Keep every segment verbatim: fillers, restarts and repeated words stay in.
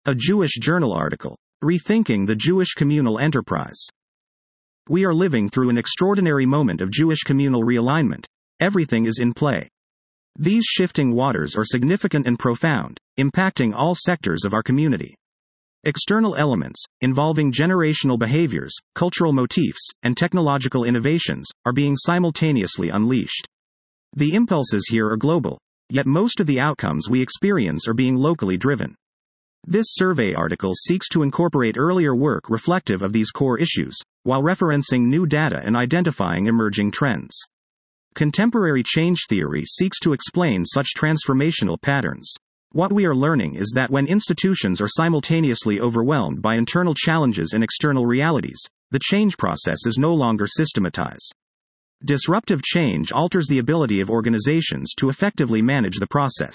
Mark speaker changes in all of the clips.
Speaker 1: A Jewish Journal article. Rethinking the Jewish Communal Enterprise. We are living through an extraordinary moment of Jewish communal realignment. Everything is in play. These shifting waters are significant and profound, impacting all sectors of our community. External elements, involving generational behaviors, cultural motifs, and technological innovations, are being simultaneously unleashed. The impulses here are global, yet most of the outcomes we experience are being locally driven. This survey article seeks to incorporate earlier work reflective of these core issues, while referencing new data and identifying emerging trends. Contemporary change theory seeks to explain such transformational patterns. What we are learning is that when institutions are simultaneously overwhelmed by internal challenges and external realities, the change process is no longer systematized. Disruptive change alters the ability of organizations to effectively manage the process.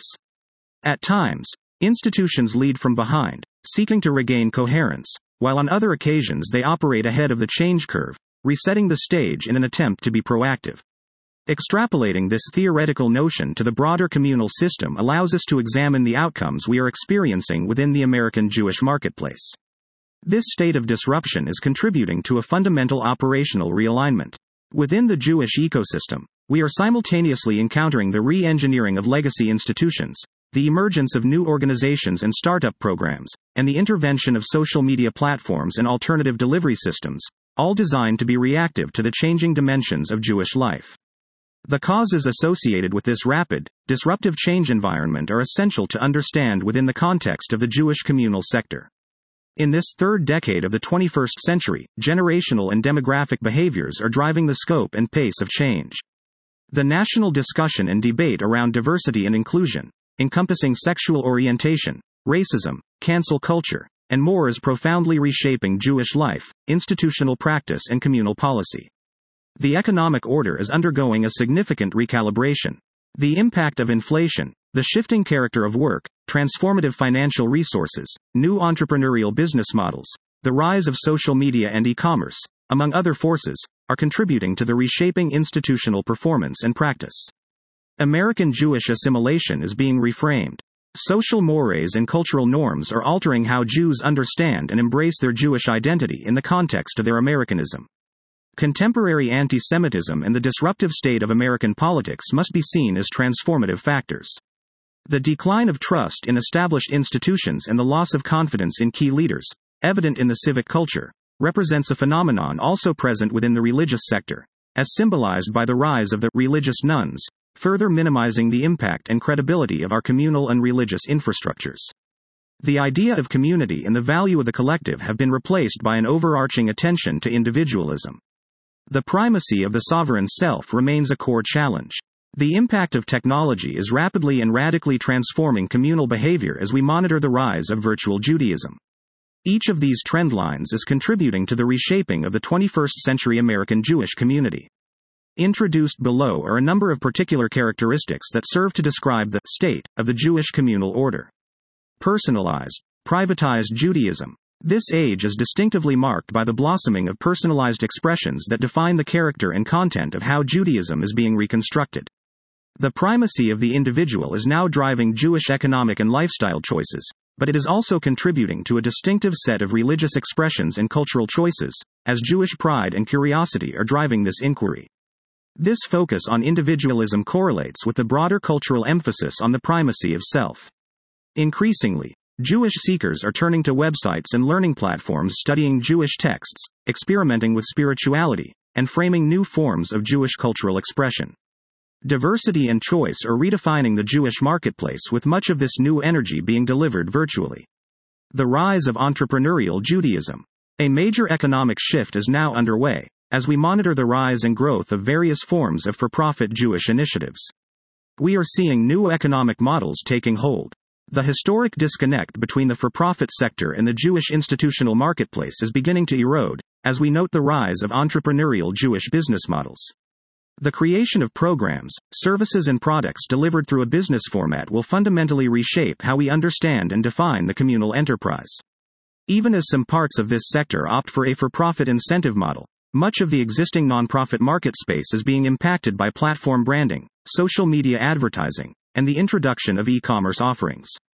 Speaker 1: At times, institutions lead from behind, seeking to regain coherence, while on other occasions they operate ahead of the change curve, resetting the stage in an attempt to be proactive. Extrapolating this theoretical notion to the broader communal system allows us to examine the outcomes we are experiencing within the American Jewish marketplace. This state of disruption is contributing to a fundamental operational realignment. Within the Jewish ecosystem, we are simultaneously encountering the re-engineering of legacy institutions, the emergence of new organizations and startup programs, and the intervention of social media platforms and alternative delivery systems, all designed to be reactive to the changing dimensions of Jewish life. The causes associated with this rapid, disruptive change environment are essential to understand within the context of the Jewish communal sector. In this third decade of the twenty-first century, generational and demographic behaviors are driving the scope and pace of change. The national discussion and debate around diversity and inclusion, encompassing sexual orientation, racism, cancel culture, and more is profoundly reshaping Jewish life, institutional practice and communal policy. The economic order is undergoing a significant recalibration. The impact of inflation, the shifting character of work, transformative financial resources, new entrepreneurial business models, the rise of social media and e-commerce, among other forces, are contributing to the reshaping institutional performance and practice. American Jewish assimilation is being reframed. Social mores and cultural norms are altering how Jews understand and embrace their Jewish identity in the context of their Americanism. Contemporary anti-Semitism and the disruptive state of American politics must be seen as transformative factors. The decline of trust in established institutions and the loss of confidence in key leaders, evident in the civic culture, represents a phenomenon also present within the religious sector, as symbolized by the rise of the religious nones, further minimizing the impact and credibility of our communal and religious infrastructures. The idea of community and the value of the collective have been replaced by an overarching attention to individualism. The primacy of the sovereign self remains a core challenge. The impact of technology is rapidly and radically transforming communal behavior as we monitor the rise of virtual Judaism. Each of these trend lines is contributing to the reshaping of the twenty-first century American Jewish community. Introduced below are a number of particular characteristics that serve to describe the state of the Jewish communal order. Personalized, privatized Judaism. This age is distinctively marked by the blossoming of personalized expressions that define the character and content of how Judaism is being reconstructed. The primacy of the individual is now driving Jewish economic and lifestyle choices, but it is also contributing to a distinctive set of religious expressions and cultural choices, as Jewish pride and curiosity are driving this inquiry. This focus on individualism correlates with the broader cultural emphasis on the primacy of self. Increasingly, Jewish seekers are turning to websites and learning platforms studying Jewish texts, experimenting with spirituality, and framing new forms of Jewish cultural expression. Diversity and choice are redefining the Jewish marketplace, with much of this new energy being delivered virtually. The rise of entrepreneurial Judaism. A major economic shift is now underway, as we monitor the rise and growth of various forms of for-profit Jewish initiatives. We are seeing new economic models taking hold. The historic disconnect between the for-profit sector and the Jewish institutional marketplace is beginning to erode, as we note the rise of entrepreneurial Jewish business models. The creation of programs, services and products delivered through a business format will fundamentally reshape how we understand and define the communal enterprise. Even as some parts of this sector opt for a for-profit incentive model, much of the existing nonprofit market space is being impacted by platform branding, social media advertising, and the introduction of e-commerce offerings.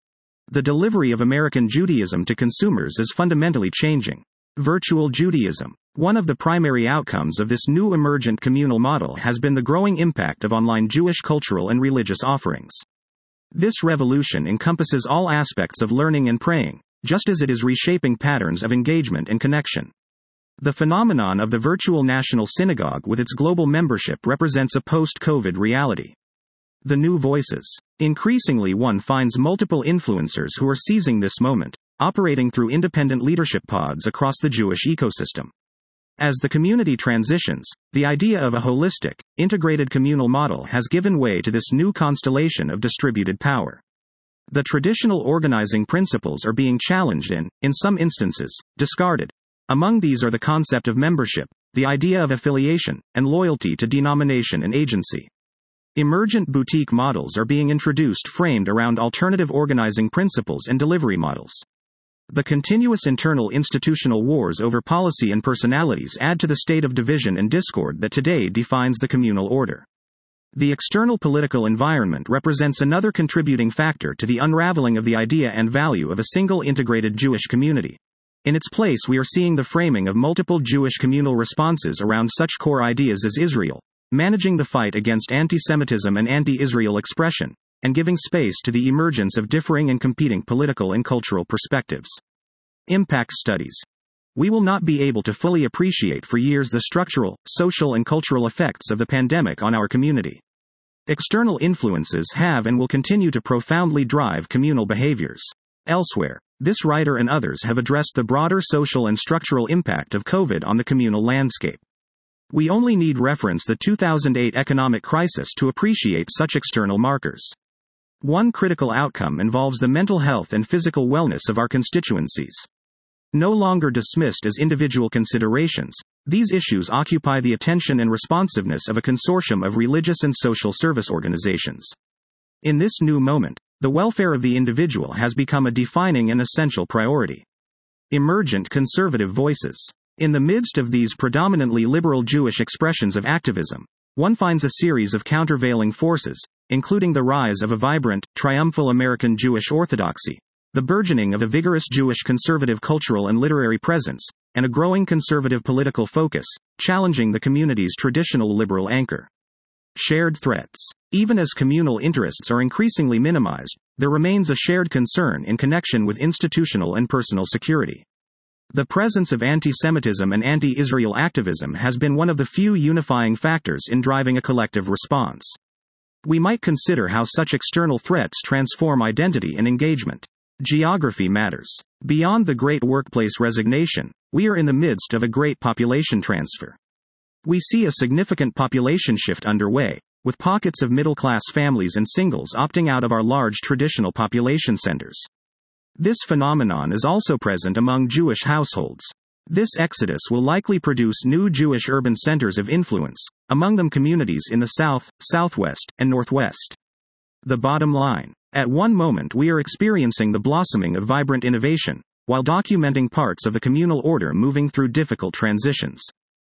Speaker 1: The delivery of American Judaism to consumers is fundamentally changing. Virtual Judaism. One of the primary outcomes of this new emergent communal model has been the growing impact of online Jewish cultural and religious offerings. This revolution encompasses all aspects of learning and praying, just as it is reshaping patterns of engagement and connection. The phenomenon of the virtual national synagogue with its global membership represents a post-COVID reality. The new voices. Increasingly, one finds multiple influencers who are seizing this moment, operating through independent leadership pods across the Jewish ecosystem. As the community transitions, the idea of a holistic, integrated communal model has given way to this new constellation of distributed power. The traditional organizing principles are being challenged and, in some instances, discarded. Among these are the concept of membership, the idea of affiliation, and loyalty to denomination and agency. Emergent boutique models are being introduced framed around alternative organizing principles and delivery models. The continuous internal institutional wars over policy and personalities add to the state of division and discord that today defines the communal order. The external political environment represents another contributing factor to the unraveling of the idea and value of a single integrated Jewish community. In its place, we are seeing the framing of multiple Jewish communal responses around such core ideas as Israel, managing the fight against anti-Semitism and anti-Israel expression, and giving space to the emergence of differing and competing political and cultural perspectives. Impact studies. We will not be able to fully appreciate for years the structural, social, and cultural effects of the pandemic on our community. External influences have and will continue to profoundly drive communal behaviors. Elsewhere, this writer and others have addressed the broader social and structural impact of COVID on the communal landscape. We only need reference the two thousand eight economic crisis to appreciate such external markers. One critical outcome involves the mental health and physical wellness of our constituencies. No longer dismissed as individual considerations, these issues occupy the attention and responsiveness of a consortium of religious and social service organizations. In this new moment, the welfare of the individual has become a defining and essential priority. Emergent conservative voices. In the midst of these predominantly liberal Jewish expressions of activism, one finds a series of countervailing forces, including the rise of a vibrant, triumphal American Jewish orthodoxy, the burgeoning of a vigorous Jewish conservative cultural and literary presence, and a growing conservative political focus, challenging the community's traditional liberal anchor. Shared threats. Even as communal interests are increasingly minimized, there remains a shared concern in connection with institutional and personal security. The presence of anti-Semitism and anti-Israel activism has been one of the few unifying factors in driving a collective response. We might consider how such external threats transform identity and engagement. Geography matters. Beyond the great workplace resignation, we are in the midst of a great population transfer. We see a significant population shift underway, with pockets of middle-class families and singles opting out of our large traditional population centers. This phenomenon is also present among Jewish households. This exodus will likely produce new Jewish urban centers of influence, among them communities in the South, Southwest, and Northwest. The bottom line. At one moment we are experiencing the blossoming of vibrant innovation, while documenting parts of the communal order moving through difficult transitions.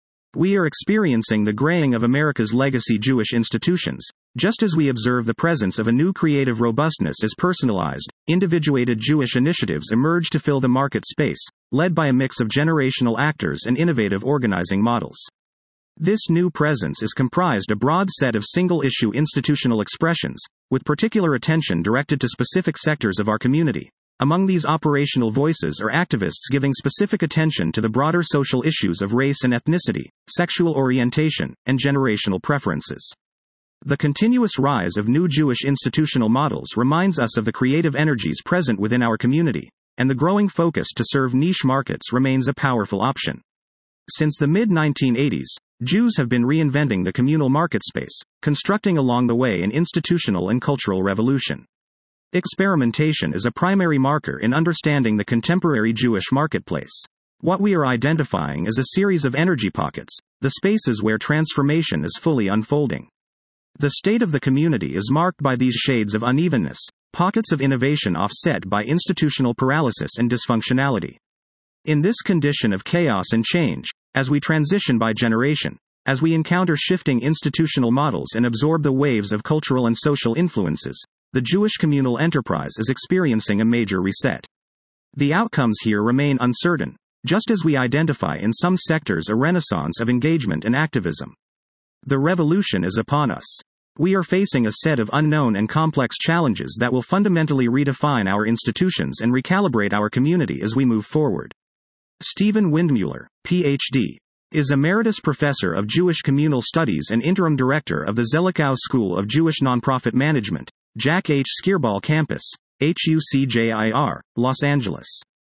Speaker 1: We are experiencing the graying of America's legacy Jewish institutions, just as we observe the presence of a new creative robustness as personalized, individuated Jewish initiatives emerge to fill the market space, led by a mix of generational actors and innovative organizing models. This new presence is comprised of a broad set of single-issue institutional expressions, with particular attention directed to specific sectors of our community. Among these operational voices are activists giving specific attention to the broader social issues of race and ethnicity, sexual orientation, and generational preferences. The continuous rise of new Jewish institutional models reminds us of the creative energies present within our community, and the growing focus to serve niche markets remains a powerful option. Since the mid nineteen eighties, Jews have been reinventing the communal market space, constructing along the way an institutional and cultural revolution. Experimentation is a primary marker in understanding the contemporary Jewish marketplace. What we are identifying is a series of energy pockets, the spaces where transformation is fully unfolding. The state of the community is marked by these shades of unevenness, pockets of innovation offset by institutional paralysis and dysfunctionality. In this condition of chaos and change, as we transition by generation, as we encounter shifting institutional models and absorb the waves of cultural and social influences, the Jewish communal enterprise is experiencing a major reset. The outcomes here remain uncertain, just as we identify in some sectors a renaissance of engagement and activism. The revolution is upon us. We are facing a set of unknown and complex challenges that will fundamentally redefine our institutions and recalibrate our community as we move forward. Stephen Windmuller, P H D, is Emeritus Professor of Jewish Communal Studies and Interim Director of the Zelikow School of Jewish Nonprofit Management, Jack H. Skirball Campus, H U C J I R, Los Angeles.